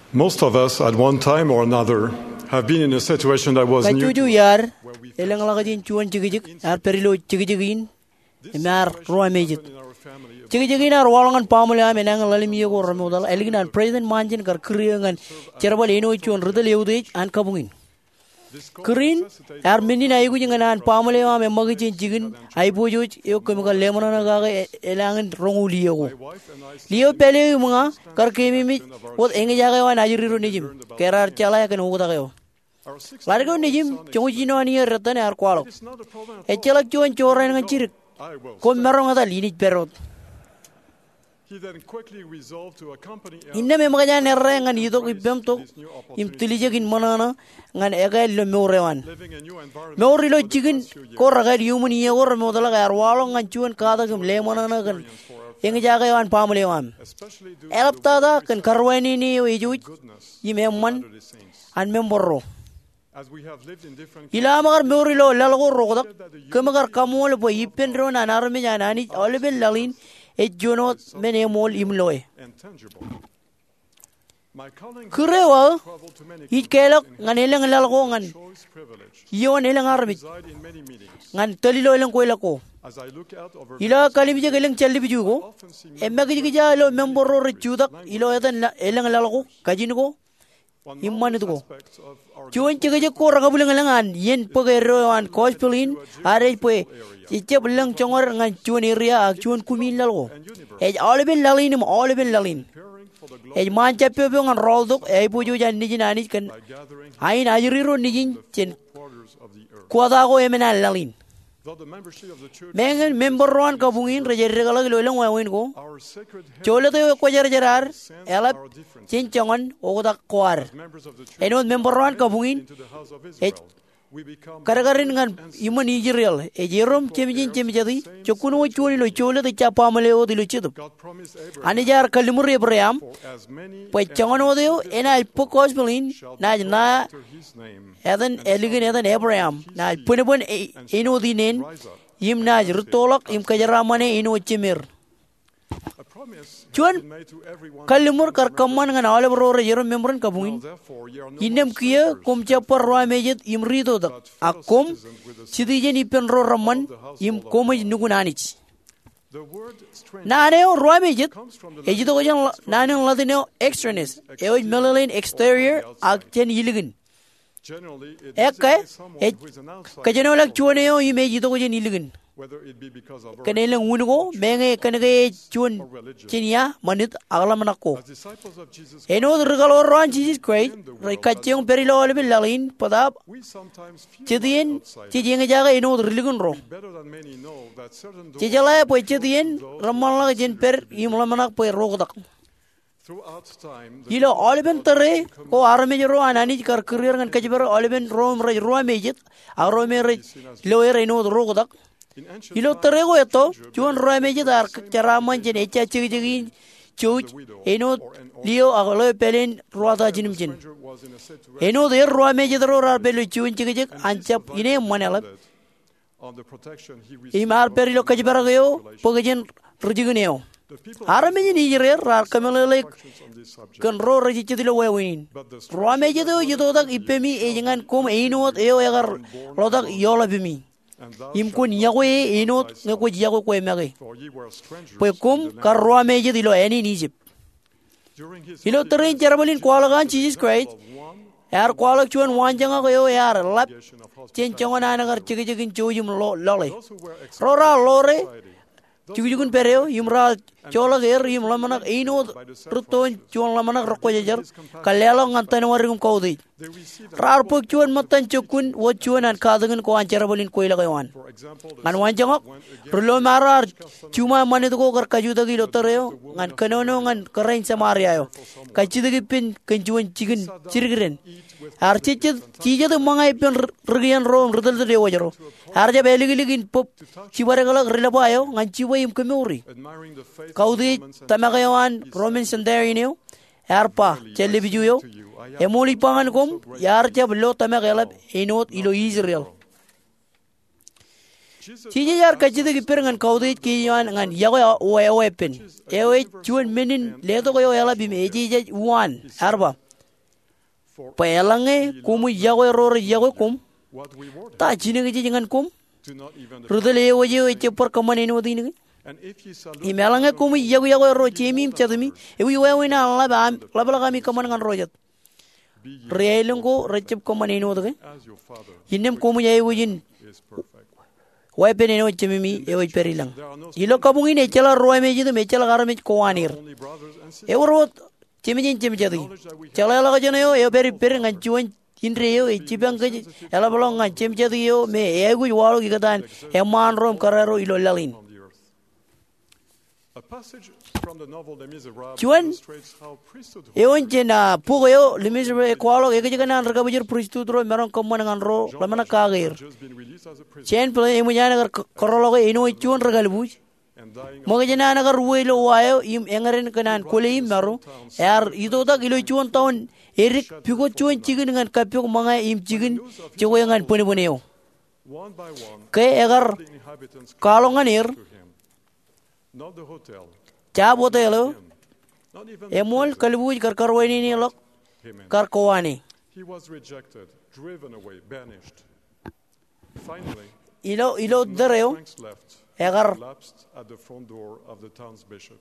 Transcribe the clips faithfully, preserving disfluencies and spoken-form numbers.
Most of us, at one time or another, have been in a situation that was new. Kacuju yar elang lagajin chuan chigijik ar perilo chigijigin emar roamejit chigijigin ar walangan pamula menang lalim yogo ramodal eliginan president manjin kar kriyangan cherbal eno chuan rudal yudej an kabungin Green ar minin aygu jinganan pamule wa me magijin jigin aibujuj yo kemikal lemona gaga elangan ronguli yogo Leo pele mga kar kemi mi wot engi jaga wa najiriru nijim kerar chala ya kan hugo tagayo Largo nijim chongujino ani ratan ar kwalo echalak chuan choran ngan chirik kom merong ata linij perot Inna me magaja nerre ngan yidok ibem to im tilije kin manana ngan ega lo meurewan meuri lo jigin ko raga yumun ye or modala gar walo ngan chuan kada gum le manana kan engi jaga wan pamulewan elaptada kan karwani ni yuj yimemman an memborro Ila magar meuri lo lalgo rogodak kemagar kamol bo yipendro na narme janani olebel lalin Ejonot menemol imloe. Kurewa, it kelok nganelang lalgo ngan. Yon elang armit. Ngan telilo elang koelako. Ila kalimija gelang chalibjugo. Emagija lo memboro rechudak ilo etan elang lalgo kajingo. Immanitugo. Chuan chigaja ko ragabulang langan yen pagero cospelin are poe. Icha belang chongor ngan chuan area ak chuan kumin lalgo. Ej olebel lalinum olebel lalin. Ej mancha pepe ngan roldok ej puju jan nijin anis kan. Ain ajriro nijin chen kuadago emenal lalin. Mengen member roan kabungin rejerregala lolang wawin ko. Chola to kwajar jarar elap chen chongan ogodak kwar. Enon member roan kabungin ej Karagarin ngan iman Israel e jerom chemijin chemijadi chokuno choli lo chola de chapa maleo de lo chidu anijar kalimur Abraham pues changano deo ena pokos belin na na eden eligin eden Abraham na punebon ino dinen im na rutolak im kajaramane ino chemir Chuan kalimur karkaman ngan ale bro jerom membran kabungin inem kia kom chapar roa mejet imrido dak akom sidijen ipen ro raman im komaj nugunanich Naneo roa mejet ejito gojan naneo ladineo extraness eo melalin exterior ak chen iligin Eka e kajanolak chuaneo imejito gojan iligin Kanelang unugo menge kanege chun chinia manit aglamanako Eno regalo ran Jesus Christ kacheng perilo lebil lalin padap chedien chejeng jaga eno religun ro chejala po chedien ramala jen per imlamanak po rogodak Ilo oleben tere ko arme ro anani kar career ngan kajibar oleben rom ro ro mejet arome ro loer eno rogodak Ilo terego eto, chuan roa meje dar cara manjen echa chigi chigi chuj eno leo agalo pelen roa da jinim jin. Eno der roa meje daro rar pelu chuin chigi chig anchap ine manalap. Imar perilo kajibara geo pogajen rujiguneo. Ara meje ni jere rar kamelele kan ro raji chidilo wewin. Roa meje do yudodak ipemi ejengan kom eno eo egar rodak yola bimi. Imkun yawe enot ngako yago ko emage Pues kum karroa meje dilo eni in Egypt Ilo terrain jarbalin kwalagan Jesus Christ Yar kwalak chuan wanjanga ko yo yar lap chen chongana nagar chigi chigin chujum lo lole Rora lore Chugjugun pereo yumra chola ger yum lamanak enot ruton chuan lamanak rokko jajar kalelo ngantan waringum kaudi Rar pok chuan matan chukun wo chuan an kadangan ko an jarabalin ko ilagawan Ngan wanjangok rulo marar chuma manit ko kar kajuda gi lotoreo ngan kanono ngan karain samaria yo kachidagi pin kanjuan chigen chirgiren Ar chichet chije de mangai pen rigian rom rudal de wajaro Arja beligligin pop chibaragala rilabayo ngan chiwa im kemuri Kaudi tamagayawan Roman sandarineo Arpa telebijuyo Emoli pangan kom yar jab lo tamagalab enot ilo Israel Chije yar kachide ki perangan kaudi ki yan ngan yago we weapon ewe chuan menin ledo ko yala bim eje wan arba Payalange kumu yago ror yago kum what we wanted. ta chine ge jingan kum Do not even rudele oje eche par kamane no dine and if ye salute imelange kumu yago yago ro chemim chadmi ewi wewina laba laba kami kaman ngan rojat reelungo recep kamane no de as your Father inem kumu yago jin is perfect. Wai pene no chemimi e oi perilang ilo kabung ine chala roe me jidu me chala garame koanir Only brothers and sisters. e ro chemijin chemijadi chala la gajane yo e peri peri ngan chuan inre yo e chibang ke ela bolong ngan chemijadi yo me e gu walo gi gatan e man rom kararo ilo lalin On the earth. A passage from the novel Les Miserables Chuan illustrates how priesthood e on chena pugo yo limis e kwalo e ge ganan raga bujur priestutro meron komman ngan ro lamana kagir has just been released as a prisoner chen pele e mujana gar korolo ge ino chuan ragal buj and dying mo ge jana nagar ruelo wayo im engaren kanan kole im maro yar ido da kilo chuan taun erik pugo chuan chigin ngan kapyo manga im chigin chigo ngan pone pone yo one by one ke egar the inhabitants kalongan ir to him. Not the hotel, cha botelo not even emol kalbuj kar karwani ni lok him. in. kar kowani He was rejected, driven away, banished. Finally, ilo ilo dereo Franks left, egar collapsed at the front door of the town's bishop.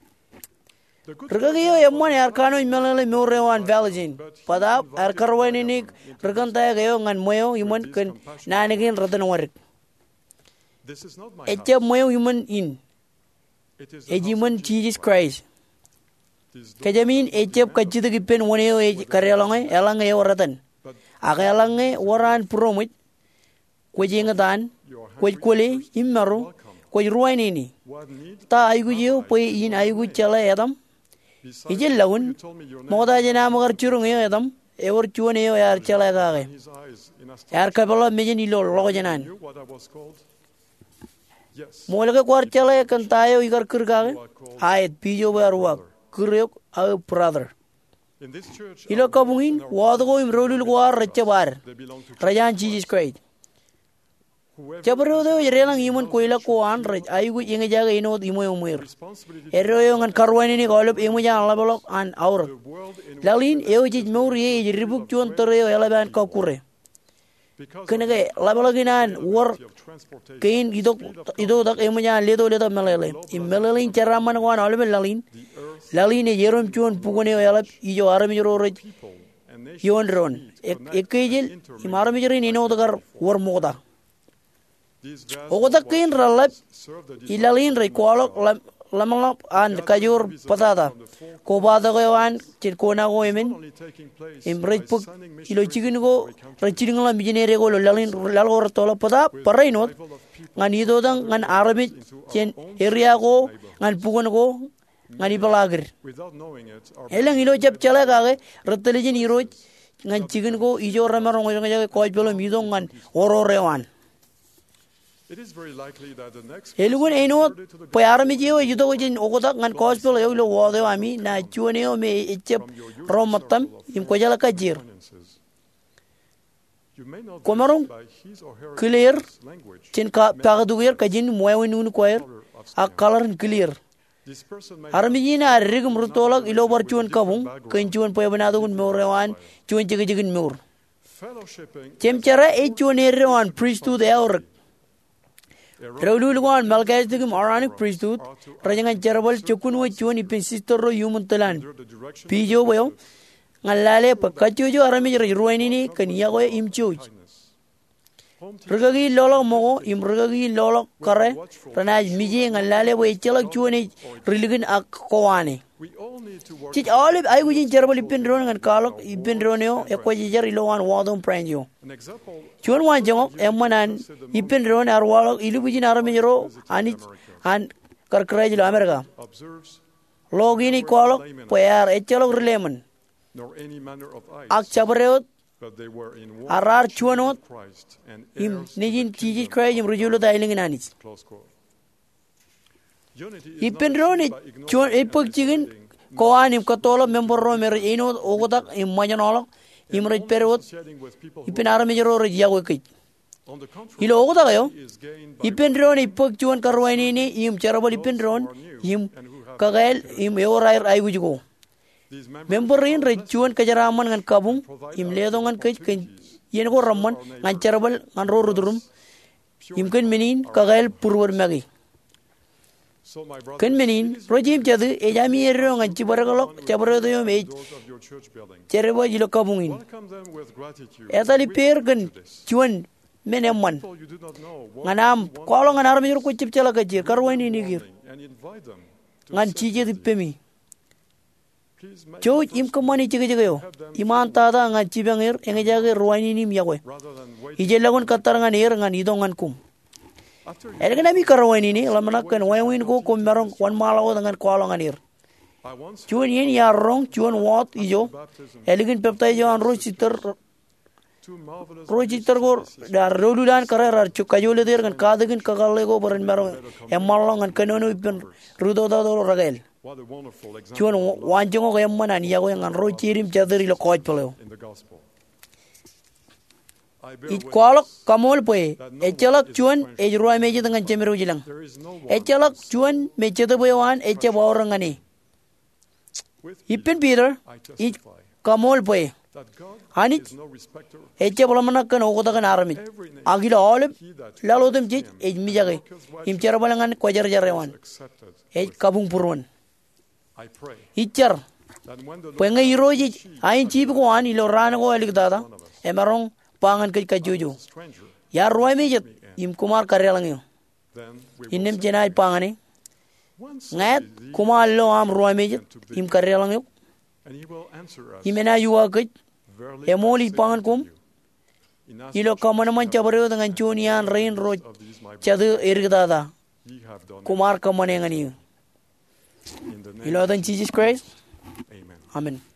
The good Ragagiyo emon yar kano imelale murewan valajin padap ar karwani ni raganta gayo ngan moyo imon kan nanigin ratan warik this is not my eche house. moyo imon in It is the house ejimon of Jesus Christ This door kajamin eche kachita gipen woneo e karyalange elange waratan but agalange waran promit kwejinga dan your hand kwej kole immaru kwej ruwaini ni what need ta aygu jeo pwe in aygu chala edam besides ijel lawun you told me your name moda jena magar churung yo edam ewer chuone yo yar chala gage in his eyes in a yar kabala mejen ilo logo janan knew what I was called? Yes. molage kwar chala kan tayo igar kurgage ayet pijo barwa kuryok a brother In this church ilo kabungin wadgo im rolul kwar rechabar they belong to rajan Jesus Christ whoever chabro do yerelang imon koila ko an raj aygu inga jaga ino imo umir responsibility ero yo ngan karwani ni golop imo jan labolok an aur the world in lalin eo jij mori e ribuk chuan toreo elaban ka kure because kenege labologinan war of transportation kein idok idok imo jan ledo ledo melele imelelin charaman wan olbe lalin lalin e yerom chuan pugone elap ijo arami ro raj people and nations yon ron ekejel imarami jeri nino dagar war moda these vast ogoda kein ralap serve the ilalin re kwalok lamang an kajur patada ko bada go an chir kona go emen only taking place imrej by puk sending ilo missionaries chigin go raching la mijinere go lalin lal go tola pada parainot full of people ngan ido dang ngan arami chen area go ngan pugon go ngan ibalagir without knowing it our elang ilo jap chala gage ratelijin iro ngan chigin go ijo ramarong ngan ko belo midong ngan oro rewan it is very likely that the next elugun eno payarami jeo yudo jin ogoda ngan gospel yo lo wode ami na chuoneo me echep romatam im kojala kajir finances you may not komarong by his or her clear language chin ka pagaduger kajin moyo nun koyer a color clear this person may arami jina rig mrutolak ilo bar chuon kabung ken chuon poyabana dugun morewan chuon jige jigin mur fellowshipping chemchara e chuon erwan priesthood eor Raululwan Malgazdigum Aranic priesthood, Rajangan Jarabal Chukun with Chuni Pinsistoro Humuntalan. under the direction Pijo Well, Nalale Pakachujo Arami Ruinini, Kanyago Imchuj. home team Rugagi Lolo Mo, Imrugagi Lolo Kare, Ranaj Miji and Lale way Chelak Chuni, Religion Akkoani. we all need to work Chit all I would in Jarabal Ipindron and Kalok Ipindronio, Equajar Iloan Wadon Pranjo. an example Chuan wan jong emanan ipin ron arwalo ilubujin aramiro ani an karkraj lo America observes logini kwalok payar echelok rileman nor any manner of ice ak chabreot but they were in one arar chuanot Christ and im heirs to the nijin tiji kingdom kraj im rujulo dailing nanis close quote unity is ipin not ron achieved by ignoring chuan and ipuk jigin isolating, koan im katolo member ro mer ino ogodak im majanolo im roj perot associating with people who ipin aramiro ro yago kit on the contrary ilo ogodak yo is gained by ipin ron ipuk chuan karwaini ni im charabal ipin ron im kagael im eorair aygujigo memberin recuan kejaraman ngan kabung im ledo ngan ke yen go ramman ngan cerbal ngan ro rudrum im ken menin kagael purwar magi ken menin rojim jadu e jami erro ngan cibaragalo cabarado yo me cerba jilo kabungin etali per gen cuan menemman nganam kalau ngan armi ro ko cip cala gajir karwani ni gir ngan cije dipemi Joy im kemani ciga ciga yo iman tada ngan cibangir engejaga ruani ni miyawe ijelagun katar ngan air ngan idongan kum erga nami karwani ni lamana kan wayawin ko kommerong wan malawo dengan kualo ngan air cuan yen ya rong cuan wat ijo elegin peptai jo an ro citar ro citar go dar roludan karar cukajole der kan kadagin kagalle go baran merong emalong ngan kanono ipin rudo da do ragael cuan wanjong ko yamman an yago yang ro cirim chadri lo koch pelo it kwalok kamol poe echalak cuan ejroi meje dengan cemero jilang echalak cuan mechede boyan eche bawrangani ipin peter it kamol poe hani eche bolamana kan ogoda kan arami agila olem lalodem jej ejmi jage im cherabalangan kojar jarewan ej kabung purwan Icar, pengen iroji, ain cip ko an ilo rana ko alik dada, emarong pangan ke kajuju. Ya ruai mejet, im kumar karya langyo. Inem jenai pangane, ngat kumar lo am ruai mejet, im karya langyo. Imena yuwa ke, emoli pangan kum. Ilo kamana man cabaryo dengan cunian rain roj, cadu erik dada, kumar kamane ngani. You know, then Jesus Christ. Amen. Amen.